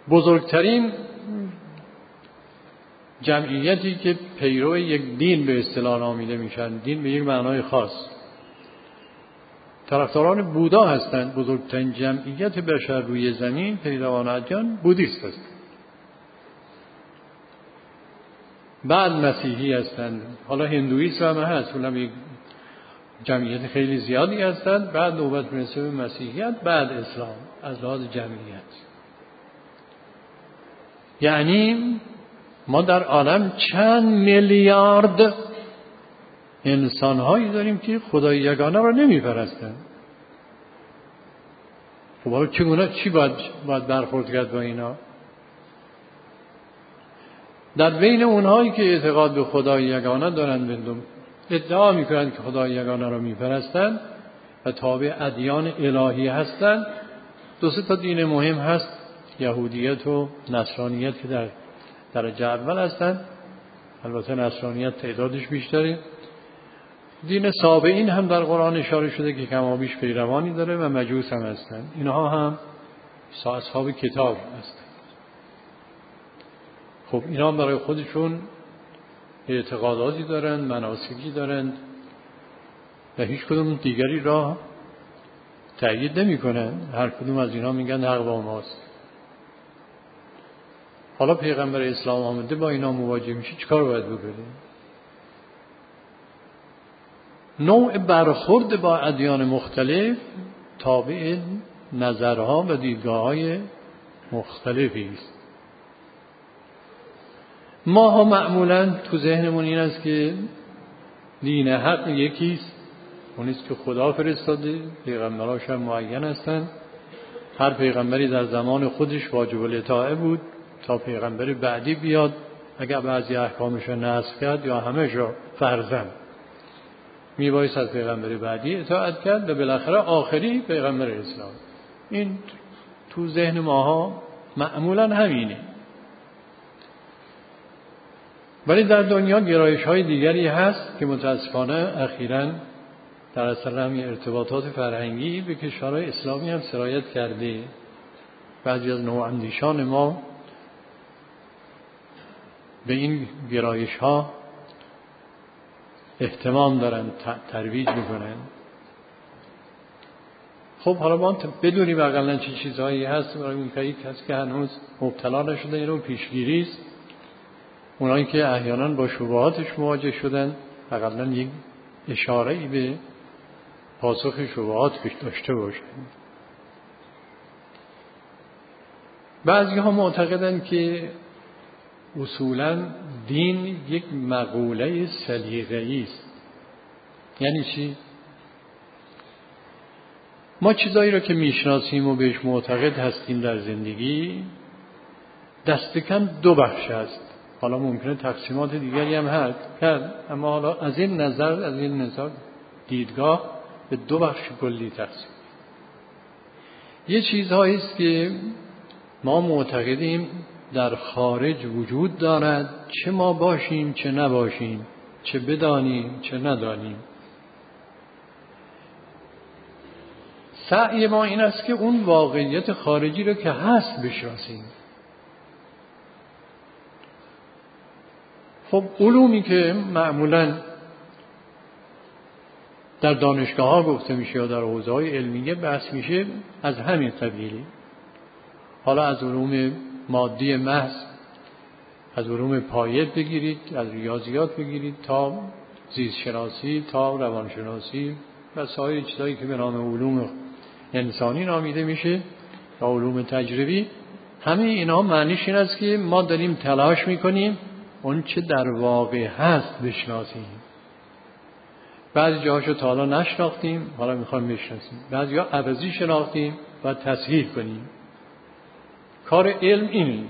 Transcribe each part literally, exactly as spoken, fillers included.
بزرگترین جمعیتی که پیرو یک دین به اصطلاح نامیده میشن، دین به یک معنای خاص، طرفداران بودا هستند. بزرگترین جمعیت بشر روی زمین پیروان ادیان بودیست هستند. بعد مسیحی هستند، حالا هندویسم هم هست، اونم یک جمعیت خیلی زیادی هستند. بعد نوبت میرسه به مسیحیت، بعد اسلام از لحاظ جمعیت. یعنی ما در عالم چند میلیارد انسان‌هایی داریم که خدای یگانه را نمی‌پرستند. خب حالا چگونه چی باید باید برخورد کرد با اینا؟ در بین اونهایی که اعتقاد به خدای یگانه دارند، ادعا می‌کنند که خدای یگانه را می‌پرستند و تابع ادیان الهی هستند، دو سه تا دین مهم هست، یهودیت و نصرانیت که در درجه اول هستند. البته نصرانیت تعدادش بیشتره. دین سابعین هم در قرآن اشاره شده که کمابیش پیروانی داره و مجوس هم هستند. اینها هم اصحاب کتاب هستند. خب اینا برای خودشون اعتقاداتی دارند، مناسکی دارند و هیچ کدوم دیگری را تأیید نمی کنند. هر کدوم از اینا میگن حق با ماست. حالا پیغمبر اسلام آمده با اینا مواجه میشه، چیکار باید بکنیم؟ نوع برخورد با ادیان مختلف تابع نظرها و دیدگاه‌های مختلفی است. ما ها معمولاً تو ذهنمون این است که دین حق یکیست، اونیست که خدا فرستاده، پیغمبراش هم معین هستند. هر پیغمبری در زمان خودش واجب الاطاعه بود تا پیغمبر بعدی بیاد، اگر بعضی احکامش رو نسخ کرد یا همه‌ش رو فرضاً میبایست از پیغمبر بعدی اطاعت کرد و بالاخره آخری پیغمبر اسلام. این تو ذهن ماها معمولاً همینه. ولی در دنیا گرایش های دیگری هست که متاسفانه اخیراً در اثر همین ارتباطات فرهنگی به کشورهای اسلامی هم سرایت کرده. بعضی از نواندیشان ما به این گرایش ها اهتمام دارن، ترویج میکنن. خب حالا ما بدونیم اقلا چه چیزهایی هست برای اون کسی که هنوز مبتلا نشده، این رو پیشگیری است. اونایی که احیانا با شبهاتش مواجه شدن اقلا یک اشاره‌ای به پاسخ شبهات داشته باشن. بعضی ها معتقدند که اصولاً دین یک مقوله سلیقه‌ای است. یعنی چی؟ ما چیزایی رو که میشناسیم و بهش معتقد هستیم در زندگی دست کم دو بخش هست. حالا ممکنه تقسیمات دیگری هم هست کرد، اما حالا از این نظر از این نظر دیدگاه به دو بخش کلی تقسیم. یه چیزهایی است که ما معتقدیم در خارج وجود دارد، چه ما باشیم چه نباشیم، چه بدانیم چه ندانیم. سعی ما این است که اون واقعیت خارجی رو که هست بشناسیم. خب علومی که معمولاً در دانشگاه ها گفته میشه یا در حوزه های علمیه بحث میشه از همین قبیلی. حالا از علوم مادی محض، از علوم پایه بگیرید، از ریاضیات بگیرید تا زیست شناسی، تا روانشناسی و سایر چیزایی که به نام علوم انسانی نامیده میشه یا علوم تجربی. همه اینا معنیش این است که ما داریم تلاش میکنیم اون چه در واقع هست بشناسیم. بعضی جاهاشو تا حالا نشناختیم، حالا میخوایم بشناسیم. بعضی ها عوضی شناختیم و تصحیح کنیم. کار علم اینه.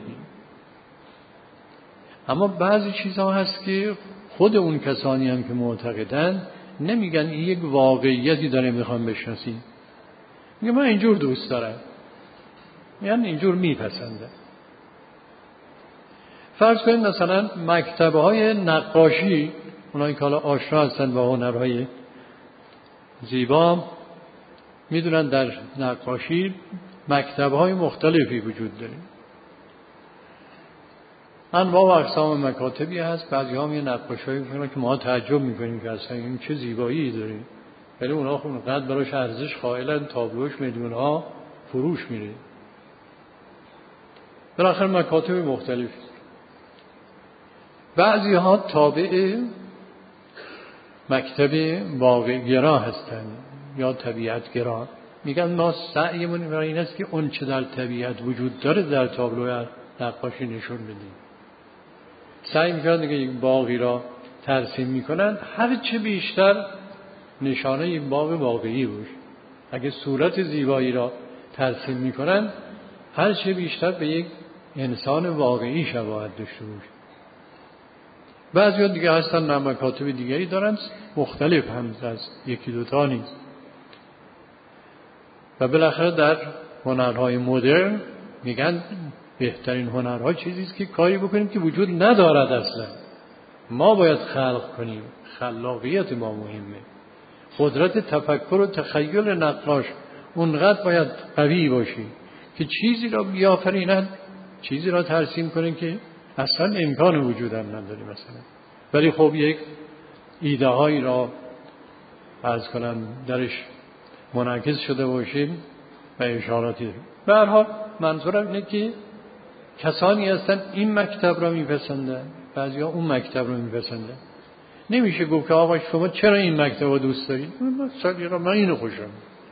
اما بعضی چیزها هست که خود اون کسانی هم که معتقدن نمیگن این یک واقعیتی داره میخوام بشناسیم. میگه من اینجور دوست دارم، یعنی اینجور میپسنده. فرض کنید مثلا مکتب‌های نقاشی، اونایی که حالا آشنا هستن با هنرهای زیبا میدونن در نقاشی مکتب‌های مختلفی وجود داره. انواع و اقسام مکاتبی هست. بعضی ها می نقاشی میکنن که ما تعجب میکنیم که اصلا این چه زیبایی داره، ولی اونا خب اونقدر براش ارزش قائلن تابلوش میلیون ها فروش میره. بالاخره مکاتب مختلف. بعضی ها تابع مکتب واقع‌گرا هستن یا طبیعت گرا. میگن ما سعیمون برای این است که اون چه در طبیعت وجود داره در تابلو نقاشی نشون بدیم. سعی میکنن دیگه یک باغی را ترسیم میکنن هر چه بیشتر نشانه یک باغ واقعی باشه. اگه صورت زیبایی را ترسیم میکنن هر چه بیشتر به یک انسان واقعی شباهت داشته باشه. بعضی ها دیگه هستن مکاتب دیگری دارن مختلف هم از یکی دوتا نیست. و بالاخره در هنرهای مدرن میگن بهترین هنرها چیزیست که کاری بکنیم که وجود ندارد اصلا. ما باید خلق کنیم. خلاقیت ما مهمه. قدرت تفکر و تخیل نقاش اونقدر باید قوی باشی که چیزی را بیافریند، چیزی را ترسیم کنه که اصلا امکان وجود هم نداره مثلا. ولی خب یک ایده هایی را عرض کنم درش منعکس شده باشیم و اشاراتی داریم. به هر حال منظورم اینه که کسانی هستن این مکتب را میپسندن، بعضی ها اون مکتب را میپسندن. نمیشه گفت که آقا شما چرا این مکتب را دوست دارید؟ مثلا من اینو خوشم.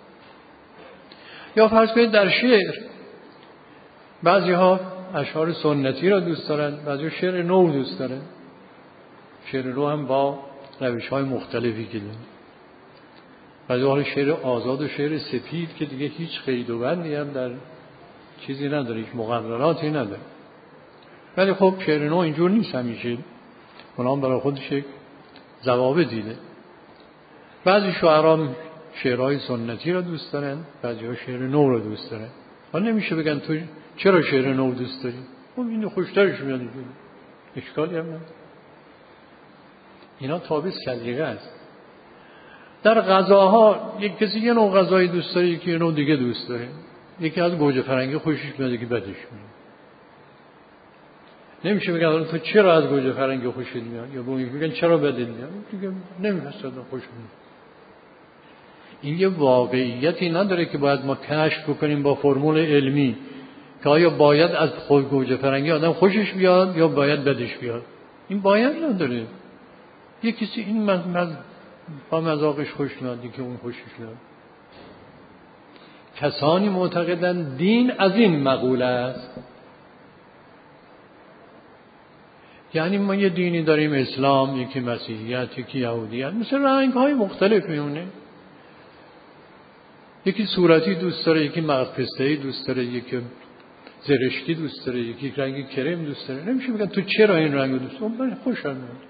یا فرض کنید در شعر بعضی ها اشعار سنتی را دوست دارن، بعضی ها شعر نو دوست دارن. شعر نو هم با روش های مختلفی که دارن. بعضی ها شعر آزاد و شعر سپید که دیگه هیچ قید و بندی هم در چیزی نداره، هیچ مقرراتی نداره. ولی خب شعر نو اینجور نیست همیشه. اونا هم برای خودش یک ضوابط دیده. بعضی شاعران شعرهای سنتی را دوست دارن، بعضی ها شعر نو را دوست دارن. حالا نمیشه بگن تو چرا شعر نو دوست داری؟ خب اینو خوشترش میاد اینجوری. اشکالی هم نداره. اینا تابع سلیقه است. در غذاها یک کسی یه نوع غذایی دوست داره، یکی یه نوع دیگه دوست داره. یکی از گوجه فرنگی خوشش میاد، یکی بدش میاد. نمیشه بگن تو چرا از گوجه فرنگی خوشت میاد یا بگن چرا بدت میاد. دیگه نمیشه خوش میاد. این یه واقعیتی نداره که باید ما کشف بکنیم با فرمول علمی که آیا باید از خود گوجه فرنگی آدم خوشش بیاد یا باید بدش بیاد. این باید نداره. یه کسی این مز... مز... با مذاقش خوش میاد، که اون خوشش میاد. کسانی معتقدن دین از این مقوله است. یعنی ما یه دینی داریم اسلام، یکی مسیحیت، یکی یهودیت، مثل رنگ های مختلف میونه. یکی صورتی دوست داره، یکی مغز پسته‌ای دوست داره، یکی زرشکی دوست داره، یکی رنگ کرم دوست داره. نمیشه بگن تو چرا این رنگو دوست داری؟ من خوشم میاد.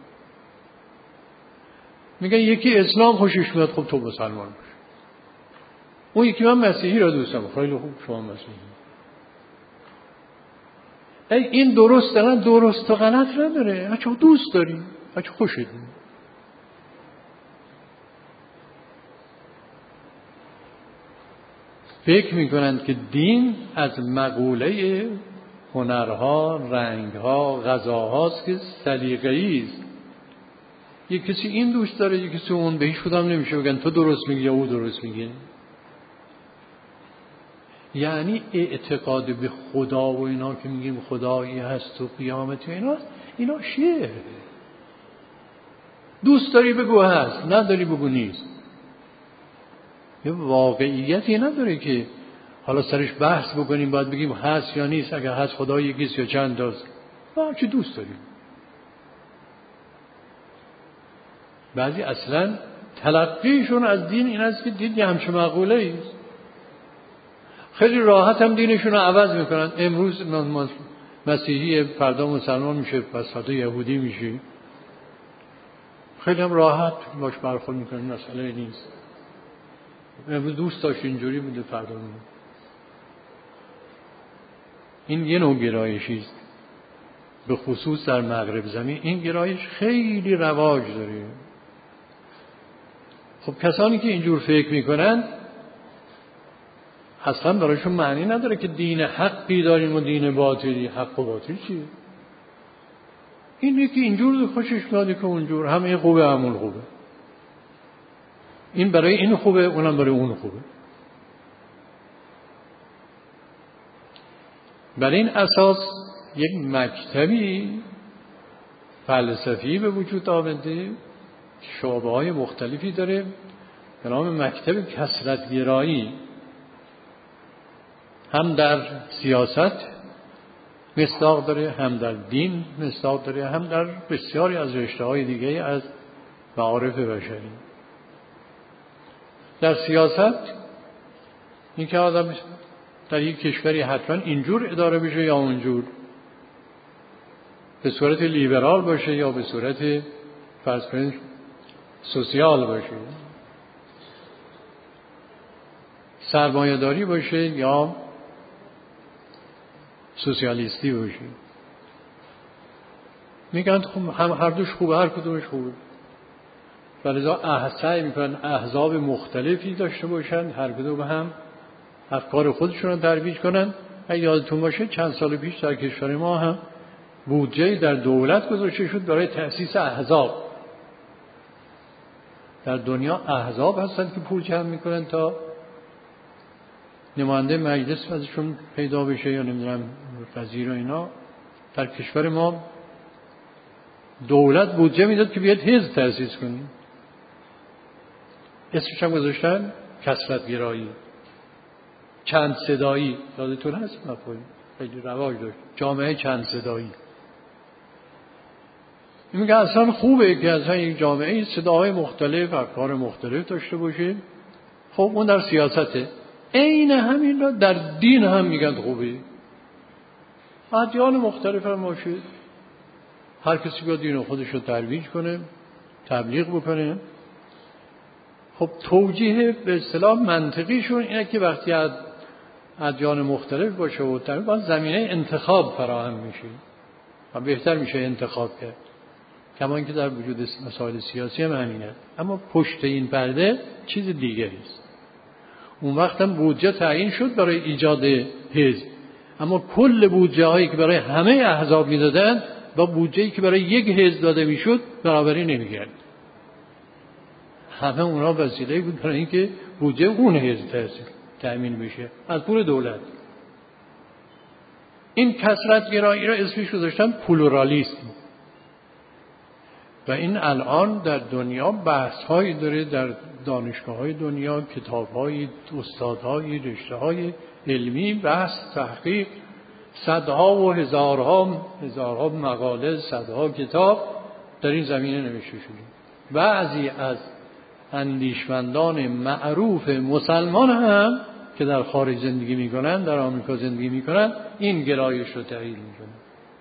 میگن یکی اسلام خوشش میاد، خب تو مسلمان باش. اون یکی من مسیحی را دوست دارم، خیلی خوب شما مسیحی. ای این درست نه، درست و غلط نداره. هرچی دوست داری، هرچی خوشت میاد. فکر میکنند که دین از مقوله هنرها، رنگها، غذاهاست که سلیقه‌ای است. یک کسی این دوست داره، یک کسی اون. به هیچ کدام نمیشه بگن تو درست میگی یا او درست میگه. یعنی اعتقاد به خدا و اینا که میگیم خدایی هست و قیامت و اینا، اینا شعر. دوست داری بگو هست، نداری بگو نیست. یه واقعیتی نداره که حالا سرش بحث بکنیم باید بگیم هست یا نیست. اگر هست خدا یکیست یا چند تاست، ما چه دوست داریم. بعضی اصلا تلقیشون از دین این است که دین یه همچه مقوله ایست. خیلی راحت هم دینشون رو عوض میکنن. امروز مسیحی، فردا مسلمان میشه، پس فردا یهودی میشه. خیلی هم راحت باش برخورد میکنن، مسئله نیست. امروز دوست داشت اینجوری بوده، فردا نمید. این یه نوع گرایشی است، به خصوص در مغرب زمین این گرایش خیلی رواج داره. خب کسانی که اینجور فکر میکنن اصلا برایشون معنی نداره که دین حقی داریم و دین باطلی. حق و باطل چیه؟ این یکی اینجور خوشش میاد که اونجور، همه خوبه همون خوبه، این برای این خوبه اونم برای اون خوبه. بر این اساس یک مکتبی فلسفی به وجود آمده، شعبه‌های مختلفی داره به نام مکتب کثرت‌گرایی. هم در سیاست مصداق داره، هم در دین مصداق داره، هم در بسیاری از رشته‌های دیگه از معارف بشری. در سیاست این که آدم در یک کشوری حتما اینجور اداره بشه یا اونجور، به صورت لیبرال باشه یا به صورت فرض کنید سوسیال باشه، سرمایه‌داری باشه یا سوسیالیستی باشه. میگن خب هم هر دوش خوبه، هر کدومش خوبه. ولذا سعی میکنن احزاب مختلفی داشته باشن، هر کدوم هم افکار خودشون رو ترویج کنن. اگه یادتون باشه چند سال پیش در کشور ما هم بودجه در دولت گذاشته شد برای تأسیس احزاب. در دنیا احزاب هستن که پول جمع میکنن تا نماینده مجلس ازشون پیدا بشه یا نمیدونم وزیر و اینا. در کشور ما دولت بودجه میداد که بیاد حزب تأسیس کنیم، اسمش هم گذاشتن کثرت‌گرایی، چند صدایی. یادتون هست مفهوم خیلی رواج داشت، جامعه چند صدایی. این میگه اصلا خوبه که اصلا یک جامعه صداهای مختلف، افکار مختلف داشته باشه. خب اون در سیاسته. عین همین را در دین هم میگن خوبه. ادیان مختلف هم باشه، هر کسی با دین خودش رو ترویج کنه، تبلیغ بکنه. خب توجیه به اصطلاح منطقیشون اینه که وقتی از ادیان مختلف باشه و باید زمینه انتخاب فراهم میشه و بهتر میشه انتخاب کرد، کما اینکه در وجود مسائل سیاسی هم همینه. اما پشت این پرده چیز دیگری است. اون وقت هم بودجه تعیین شد برای ایجاد حزب، اما کل بودجه هایی که برای همه احزاب میدادن با بودجه‌ای که برای یک حزب داده میشد برابری نمی‌کرد. همه اونا وسیله بود برای اینکه بودجه اون حزب تأمین بشه از پول دولت. این کثرت‌گرایی را اسمش گذاشتن پلورالیسم و این الان در دنیا بحث‌هایی داره، در دانشگاه‌های دنیا، کتاب‌های، استادهای، رشته‌های علمی بحث تحقیق، صدها و هزارها هزارها مقاله، صدها کتاب در این زمینه نوشته شده. بعضی از اندیشمندان معروف مسلمان هم که در خارج زندگی میکنن، در آمریکا زندگی میکنن، این گرایش رو تایید میکنن.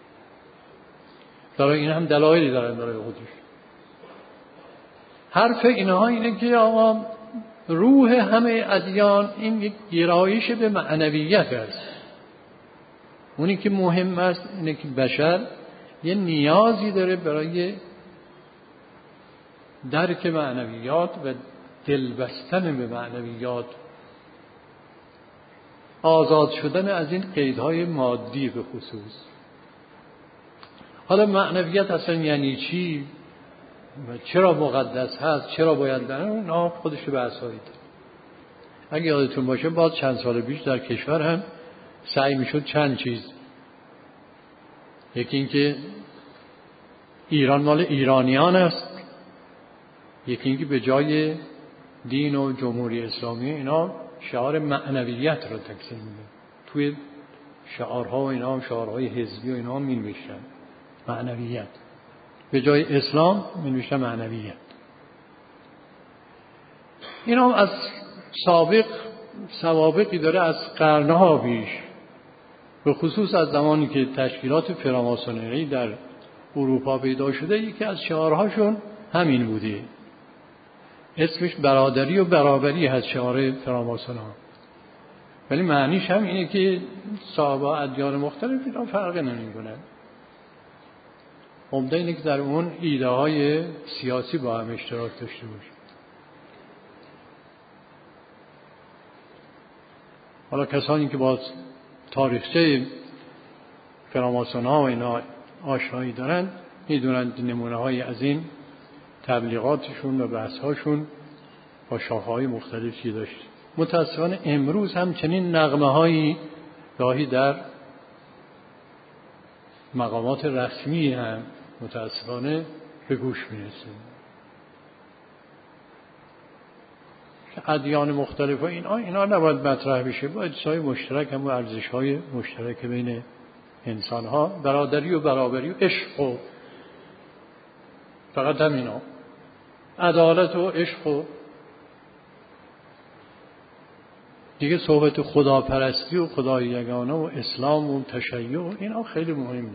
برای این هم دلایلی دارن برای خودش. حرف اینها اینه که آقا روح همه ادیان این یک گرایش به معنویت است. اونی که مهم است اینه که بشر یه نیازی داره برای درک معنویات و دلبستن به معنویات، آزاد شدن از این قیدهای مادی به خصوص. حالا معنویت اصلا یعنی چی و چرا مقدس هست، چرا باید دارن، اونا خودش به بحثایی داره. اگه یادتون باشه باز چند سال پیش در کشور هم سعی میشد چند چیز، یکی این که ایران مال ایرانیان است، یکی این که به جای دین و جمهوری اسلامی اینا شعار معنویت رو تکثیر میده. توی شعارها و اینا هم شعارهای حزبی و اینا هم مینوشتن معنویت، به جای اسلام مینوشتن معنویت. اینا از سابق سوابقی داره از قرنها پیش، به خصوص از زمانی که تشکیلات فراماسونری در اروپا پیدا شده. یکی از شعارهاشون همین بوده، اسمش برادری و برابری هست، شعار فراماسون ها، ولی معنیش هم اینه که صاحب ادیان مختلف اینا فرق نمی‌کنن. عمده اینه که در اون ایده های سیاسی با هم اشتراک داشته باشه. حالا کسانی که با تاریخچه فراماسون ها و اینا آشنایی دارن میدونند نمونه های از این تبلیغاتشون و بحث‌هاشون با شاخه‌های مختلفی داشت. متاسفانه امروز هم چنین نغمه‌هایی گاهی در مقامات رسمی هم متاسفانه به گوش میرسه. ادیان مختلف و اینا اینا نباید مطرح بشه، باید چیزهای مشترک هم و ارزش‌های مشترک بین انسان‌ها، برادری و برابری و عشق و فقط هم اینا، عدالت و عشق و دیگه صحبت خداپرستی و خدای یگانه و اسلام و تشیع و اینا خیلی مهمه.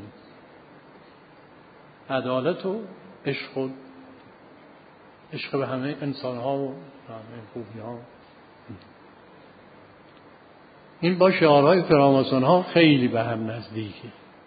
عدالت و عشق و عشق به همه انسان‌ها و همه خوبی‌ها، این با شعارهای فراماسون‌ها خیلی به هم نزدیکه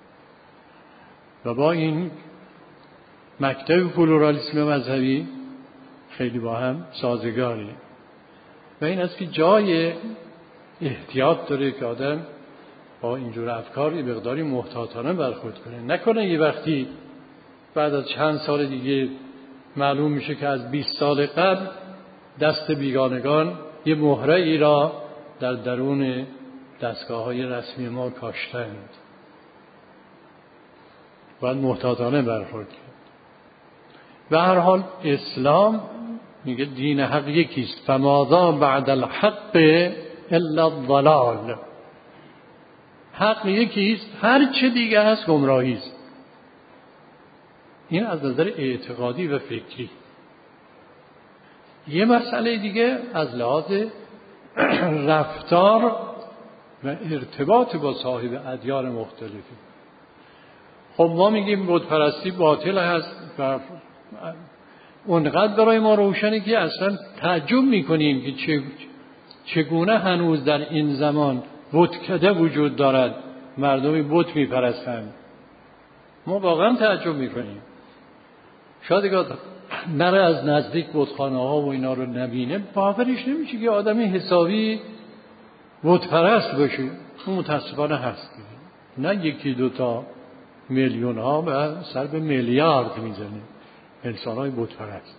و با این مکتب پلورالیسم مذهبی خیلی با هم سازگاری و این است که جای احتیاط داره که آدم با اینجور افکار یه مقداری محتاطانه برخورد کنه، نکنه یه وقتی بعد از چند سال دیگه معلوم میشه که از بیست سال قبل دست بیگانگان یه مهره ای را در درون دستگاه‌های رسمی ما کاشتند. باید محتاطانه برخورد کرد. به هر حال اسلام میگه دین حق یکیست، فماذا بعد الحق الا الضلال. حق یکیست، هر چه دیگه هست گمراهی است. این از نظر اعتقادی و فکری. یه مسئله دیگه از لحاظ رفتار و ارتباط با صاحب ادیان مختلفی. خب ما میگیم بتپرستی باطل هست و اونقدر برای ما روشنه که اصلا تعجب میکنیم که چگونه هنوز در این زمان بتکده وجود دارد، مردمی بت میپرستند. ما واقعا تعجب میکنیم. شاید اگه نره از نزدیک بتخانه ها و اینا رو نبینه باورش نمیشه که آدمی حسابی بتپرست باشه. اون متاسفانه هست، نه یکی دوتا، میلیون ها و سر به میلیارد میزنه انسان های بتپرست.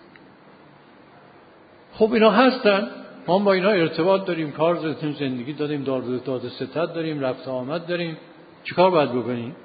خب اینا هستن، ما با اینا ارتباط داریم، کار زندگی زندگی داریم، داد داد ستد داریم، رفت آمد داریم. چیکار باید بکنیم؟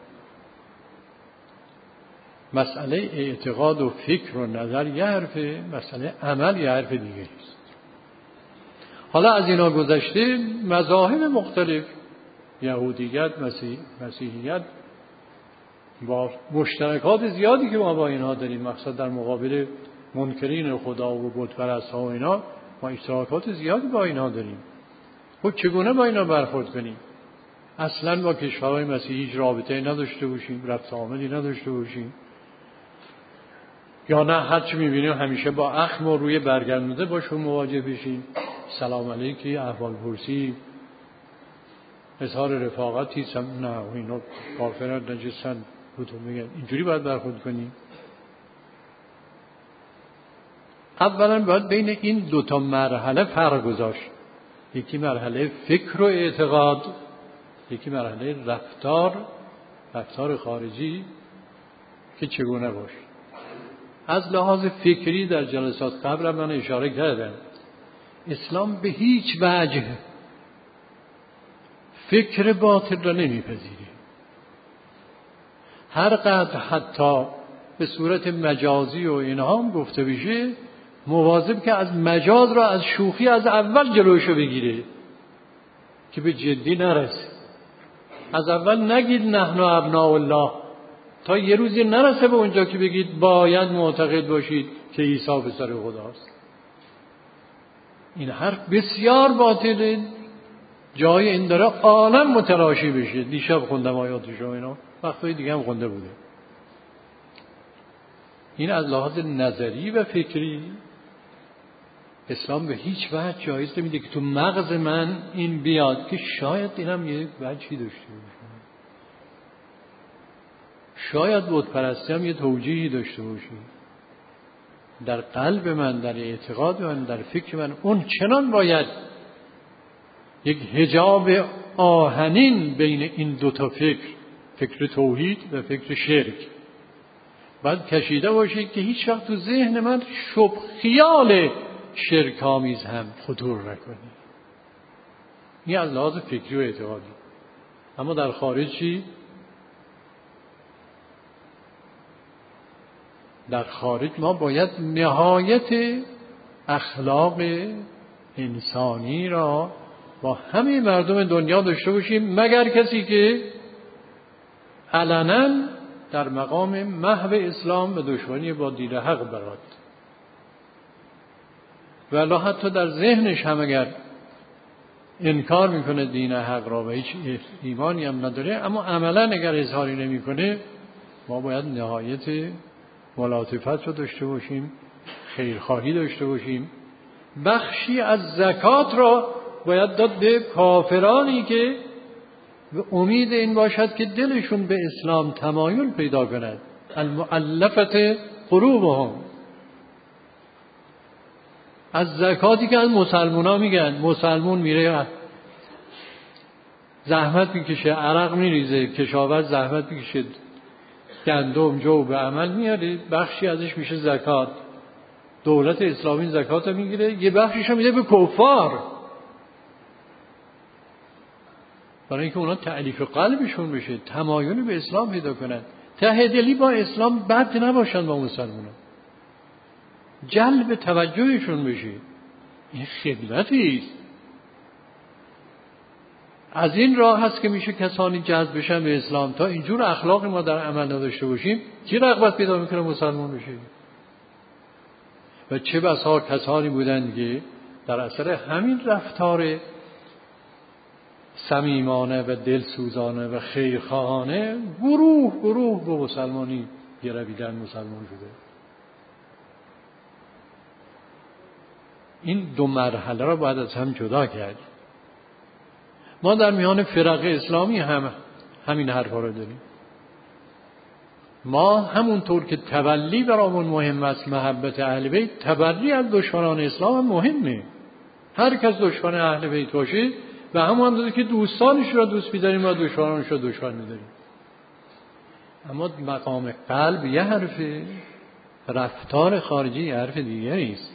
مسئله اعتقاد و فکر و نظر یه حرفه، مسئله عمل یه حرف دیگه است. حالا از اینا گذشته مذاهب مختلف، یهودیت، مسیح، مسیحیت، با مشترکات زیادی که ما با اینها داریم، مقصد در مقابل منکرین خدا و بتپرست ها و اینا ما اشتراکات زیادی با اینها داریم. خب چگونه با اینا برخورد کنیم؟ اصلا با کشورهای مسیحی هیچ رابطه‌ای نداشته باشیم، رفت آمدی نداشته باشیم، یا نه هر چی می‌بینیم همیشه با اخم و روی برگردونده باشون مواجه بشیم، سلام علیکی، احوال پرسی، اظهار رفاقتی، نه اینا کافرن نجسن بهتون میگن، اینجوری باید برخورد کنیم. اولا باید بین این دوتا مرحله فرق گذاشت. یکی مرحله فکر و اعتقاد، یکی مرحله رفتار، رفتار خارجی که چگونه باشه. از لحاظ فکری در جلسات قبل من اشاره کردم، اسلام به هیچ وجه فکر باطل را نمیپذیره. هر قدر حتی به صورت مجازی و اینها هم گفته بشه، مواظب که از مجاز را از شوخی از اول جلوشو بگیره که به جدی نرسه. از اول نگید نحن ابناء الله، تا یه روزی نرسه به اونجا که بگید باید معتقد باشید که عیسی پسر خداست. این حرف بسیار باطله، جای این داره عالم متلاشی بشه. دیشب خوندم آیاتش و اینا، وقتی دیگه هم خونده بوده. این از لحاظ نظری و فکری اسلام به هیچ وجه جایز نمیده که تو مغز من این بیاد که شاید اینم یه وجهی داشته باشه، شاید بتپرستی هم یه توجیهی داشته باشه. در قلب من، در اعتقاد من، در فکر من اون چنان باید یک حجاب آهنین بین این دوتا فکر، فکر توحید و فکر شرک، باید کشیده باشید که هیچ وقت تو ذهن من شب خیال شرک‌آمیز هم خطور نکنه. این از لحاظ فکری و اعتقادی. اما در خارج چی؟ در خارج ما باید نهایت اخلاق انسانی را با همه مردم دنیا داشته باشیم، مگر کسی که علنا در مقام محو اسلام و دشمنی با دین حق برآد، ولی حتی در ذهنش هم اگر انکار میکنه دین حق را و هیچ ایمانی هم نداره، اما عملا اگر اظهاری نمیکنه، ما باید نهایت ملاطفت رو داشته باشیم، خیرخواهی داشته باشیم. بخشی از زکات را باید داد به کافرانی که به امید این باشد که دلشون به اسلام تمایل پیدا کند. المؤلفة قلوبهم. از زکاتی که از مسلمان ها میگن، مسلمون میره زحمت میکشه، عرق میریزه، کشاورز زحمت میکشه، گندم جو به عمل میاره، بخشی ازش میشه زکات. دولت اسلامی زکات میگیره، یه بخشیش رو میده به کفار، برای اینکه اونا تألیف قلبشون بشه، تمایل به اسلام پیدا کنن، ته دلی با اسلام بد نباشن، با مسلمانان جلب توجهشون بشه. این خدمتی است. از این راه هست که میشه کسانی جذب بشن به اسلام. تا اینجور اخلاق ما در عمل نداشته باشیم، چی رغبت پیدا میکنه مسلمان بشه؟ و چه بسا کسانی بودند که در اثر همین رفتار صمیمانه و دلسوزانه و خیرخواهانه گروه گروه به مسلمانی گرویدن، مسلمان شده. این دو مرحله را باید از هم جدا کرد. ما در میان فرق اسلامی هم همین حرفا رو داریم. ما همونطور که تولی برامون مهم است، محبت اهل بیت، تبری از دشمنان اسلام هم مهمه. هر کس دشمن اهل بیت باشه و همون اندازه که دوستانش را دوست می‌داریم و دشمنانش را دشمن می‌داریم. اما مقام قلب یه حرفه، رفتار خارجی یه حرف دیگری است.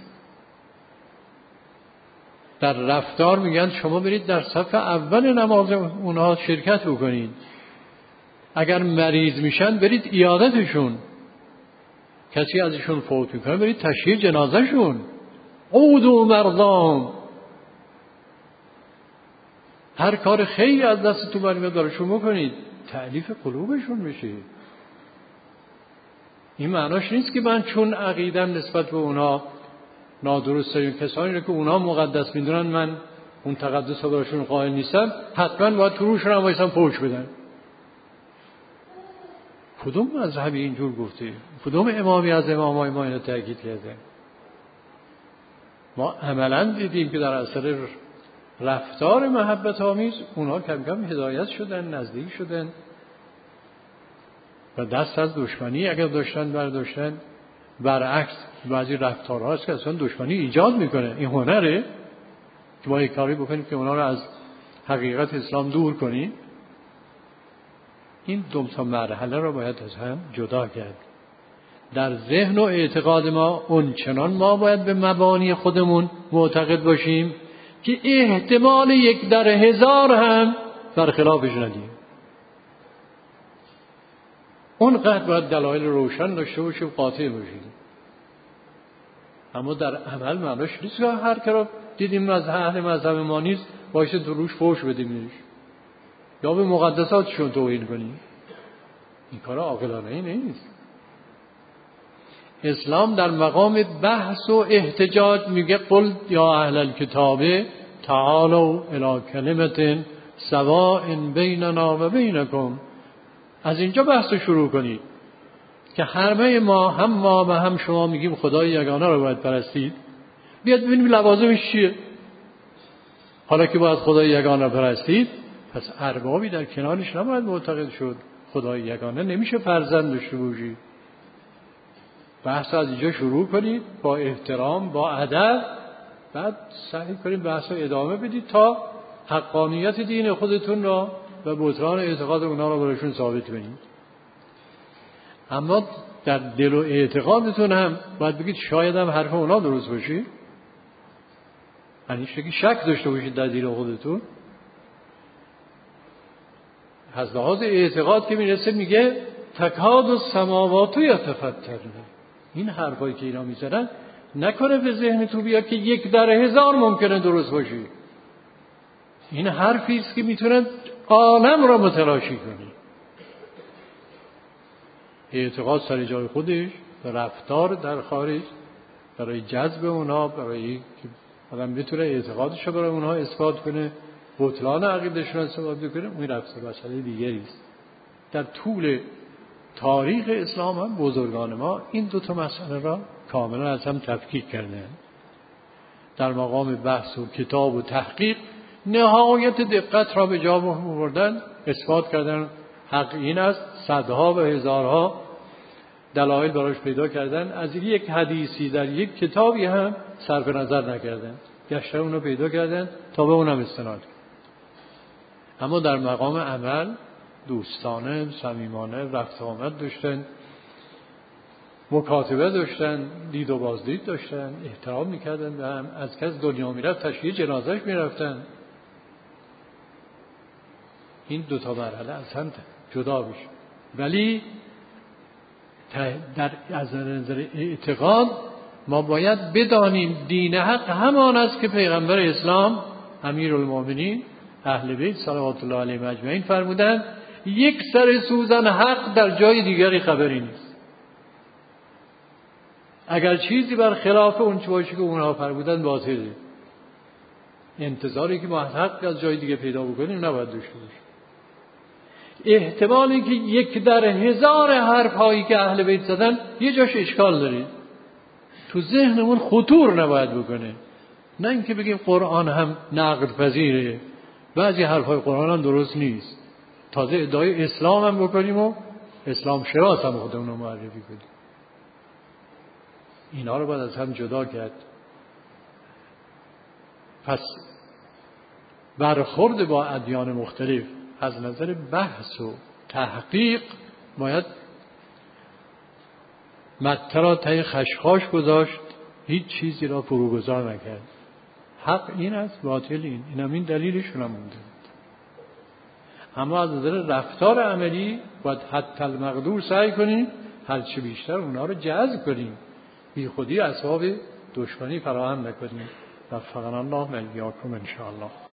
در رفتار میگن شما برید در صف اول نماز اونها شرکت بکنید، اگر مریض میشن برید عیادتشون، کسی ازشون فوت میکنه برید تشییع جنازهشون، عودوا مرضاهم، هر کار خیلی از دستتون برمیاد براشون بکنید، تألیف قلوبشون بشه. این معناش نیست که من چون عقیدم نسبت به اونا نادرسته، این کسانی رو که اونا مقدس میدونن من اون تقدس رو براشون قائل نیستم، حتما باید تو روشون هم بایستم پوش بدن. کدوم مذهبی اینجور گفته؟ کدوم امامی از امامای ما اینو تأکید کرده؟ ما عملا دیدیم که در اثر رفتار محبت آمیز اونها کم کم هدایت شدن، نزدیک شدن و دست از دشمنی اگر داشتن برداشتن. برعکس بعضی رفتارها هست که اصلا دشمنی ایجاد میکنه. این هنره که ما یک کاری بکنیم که اونا رو از حقیقت اسلام دور کنیم. این دو تا مرحله رو باید از هم جدا کرد. در ذهن و اعتقاد ما اون چنان ما باید به مبانی خودمون معتقد باشیم که احتمال یک در هزار هم برخلافش ندیم. اونقدر باید دلایل روشن داشته باشیم، قاطع باشیم. اما در عمل معناش نیست که هر که رو دیدیم از اهل مذهب ما نیست باشه تو روش فوش بدیم نیش. یا به مقدساتشون توهین کنیم. این کار عاقلانه ای نیست. اسلام در مقام بحث و احتجاج میگه قل یا اهل الکتاب تعالوا الی کلمة سواء بیننا و بینکم. از اینجا بحث شروع کنید که همه ما، هم ما و هم شما میگیم خدای یگانه رو باید پرستید. بیاد ببینیم لوازمش چیه. حالا که باید خدای یگانه رو پرستید، پس اربابی در کنارش نباید معتقد شد. خدای یگانه نمیشه فرزند داشته باشی. بحث از اینجا شروع کنید با احترام، با ادب، بعد سعی کنید بحث رو ادامه بدید تا حقانیت دین خودتون را و بطلان اعتقاد اونا را براشون ثابت کنید. اما در دل و اعتقادتون هم باید بگید شاید هم حرف اونا درست باشه. یعنی که شک داشته باشید در دل خودتون. از لحاظ اعتقاد که میرسه میگه تکاد السماوات یتفطرن. این حرفایی که اینا میزنن نکنه به ذهن تو بیاد که یک در هزار ممکنه درست باشه. این حرفی است که میتونه عالم را متلاشی کنه. اعتقاد سر جای خودش، رفتار در خارج برای جذب اونها، برای که آدم بتونه اعتقادش رو برای اونها اثبات کنه، بطلان عقیدهشون رو اثبات کنه، اون رفته مسئله دیگری است. در طول تاریخ اسلام هم بزرگان ما این دو تا مسئله را کاملا از هم تفکیک کردند. در مقام بحث و کتاب و تحقیق نهایت دقت را به جا آوردن، اثبات کردن حق این است، صدها و هزارها دلایل براش پیدا کردن، از یک حدیثی در یک کتابی هم صرف نظر نکردن، گشتن اونو پیدا کردن تا به اونم استناد کردن. اما در مقام عمل دوستانه، صمیمانه رفت آمد داشتن، مکاتبه داشتن، دید و بازدید داشتن، احترام میکردن به هم، از کس دنیا میرفت تشییع جنازش میرفتن. این دوتا مرحله از هم جدا بشه. ولی در از نظر اعتقاد ما باید بدانیم دین حق همان است که پیغمبر اسلام امیرالمومنین اهل بیت صلوات الله علیهم اجمعین فرمودند یک سر سوزن حق در جای دیگری خبری نیست. اگر چیزی بر خلاف اون چه باشه که اونها فرمودند باطله، انتظاری که ما حق از جای دیگه پیدا بکنیم نباید داشته باشیم. احتمالی که یک در هزار حرف هایی که اهل بیت زدن یه جاش اشکال داره، تو ذهنمون خطور نباید بکنه. نه اینکه بگیم قرآن هم نقد پذیره، بعضی حرف های قرآن هم درست نیست، تازه ادعای اسلام هم بکنیم و اسلام شناس هم خودمون رو معرفی کنیم. اینا رو باید از هم جدا کرد. پس برخورد با ادیان مختلف از نظر بحث و تحقیق باید مته را ته خشخاش گذاشت، هیچ چیزی را فروگذار نکرد. حق این است، باطل این، این هم این دلیلشون هم مونده. اما از نظر رفتار عملی باید حتی المقدور سعی کنیم هرچه بیشتر اونها رو جذب کنیم، بی خودی اسباب دشمنی فراهم نکنیم. وفقنا الله و ایاکم ان شاء الله.